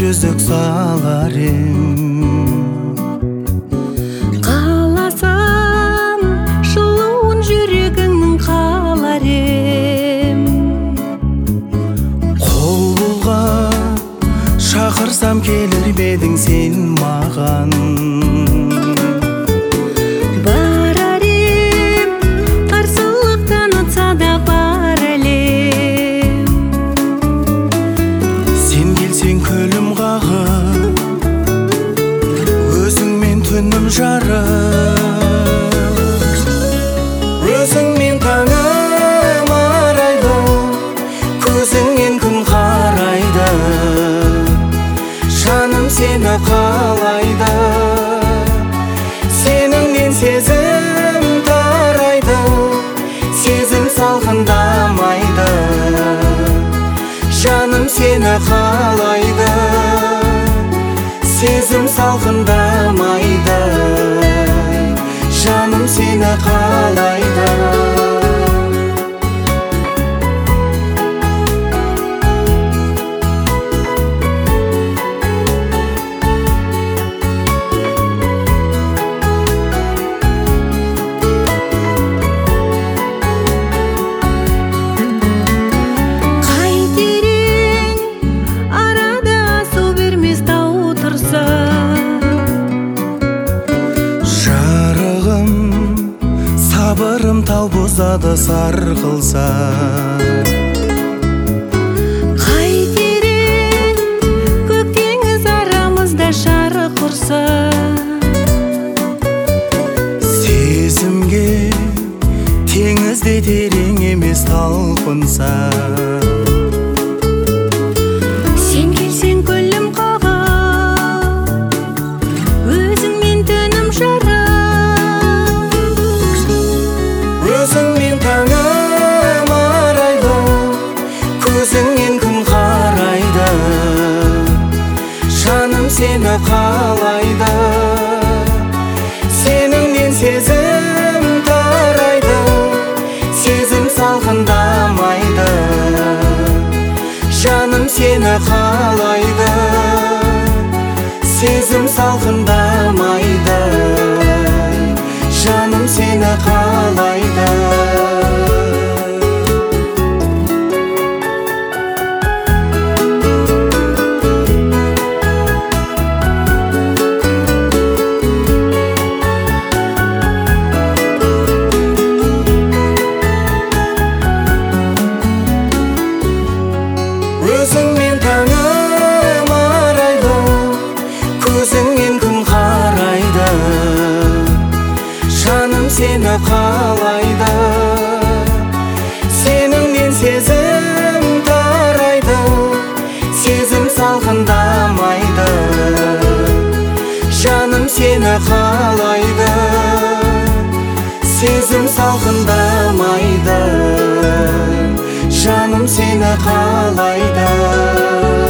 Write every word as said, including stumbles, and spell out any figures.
жүзік салар ем. Қаласам жылуын жүрегіңнің қалар ем. Қол бұлғап шақырсам келер ме едің сен маған? Барар ем, қарсылықтан ұтса да бар әлем. Сен келсең күлім қағып, өзіңмен түнім жарық. Өзіңмен таңым арайды, көзіңнен күн қарайды. Жаным сені қалайды, сеніңнен сезім тарайды. Сезім салқындамайды, жаным сені қалайды. Сезім салқындамайды, жаным сені қалайды. Сабырым тау бұзады сарқылса. Қайтерең көк теңіз арамызда жарық ұрса. Сезімге теңізде терең емес талпынса. Сен келсең күлім қағып, өзіңмен түнім жарық. Өзіңмен таңым арайды, көзіңнен күн қарайды. Жаным сені қалайды, сеніңнен сезім тарайды. Сезім салқындамайды, жаным сені қалайды. Сезім салқындамайды, жаным сені қалайды. Өзіңмен таңым арайды, көзіңнен күн қарайды. Жаным сені қалайды, сеніңнен сезім тарайды. Сезім салқындамайды, жаным сені қалайды. Сезім салқындамайды, жаным сені қалайды.